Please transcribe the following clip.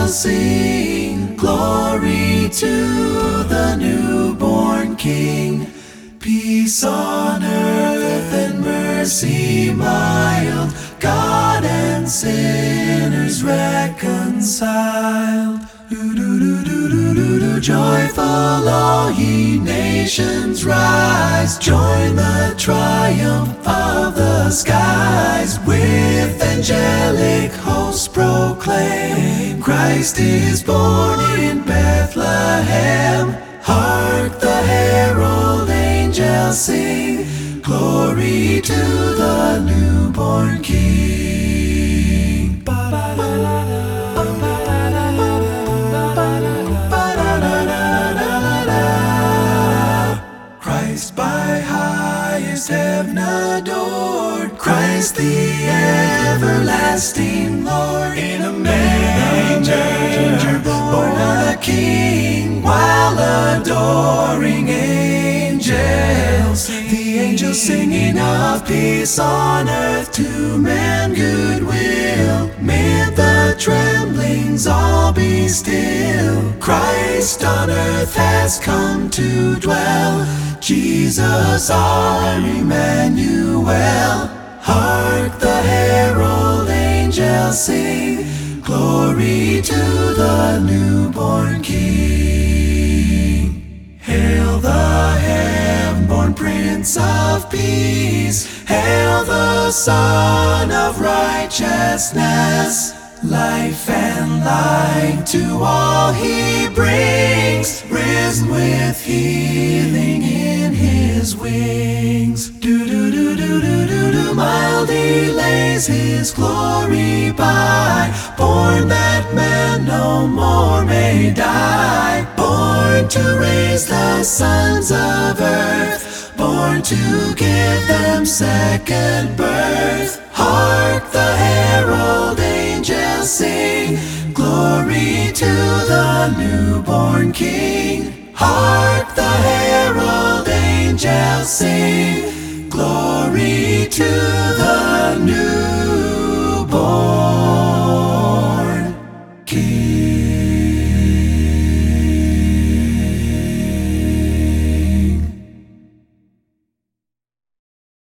angels sing, glory to the newborn King. Peace on earth and mercy mild, God and sinners reconciled. Joyful all ye nations rise, join the triumph of the skies. With angelic hosts proclaim, Christ is born in Bethlehem. Hark the herald angels sing, glory to the newborn King. Christ by highest heaven adored, Christ the everlasting Lord. In a manger born a King, while adoring angels, the angels singing of peace on earth, to man goodwill. Mid the tremblings all be still, Christ on earth has come to dwell. Jesus our Emmanuel. Hark the herald angels sing, glory to the newborn King. Hail the heaven-born Prince of Peace, hail the Son of Righteousness. Life and light to all he brings, risen with healing in his wings. Mild he lays his glory by, born that man no more may die. Born to raise the sons of earth, born to give them second birth. Hark the herald angels sing, glory to the newborn King. Hark the herald angels sing, glory to the newborn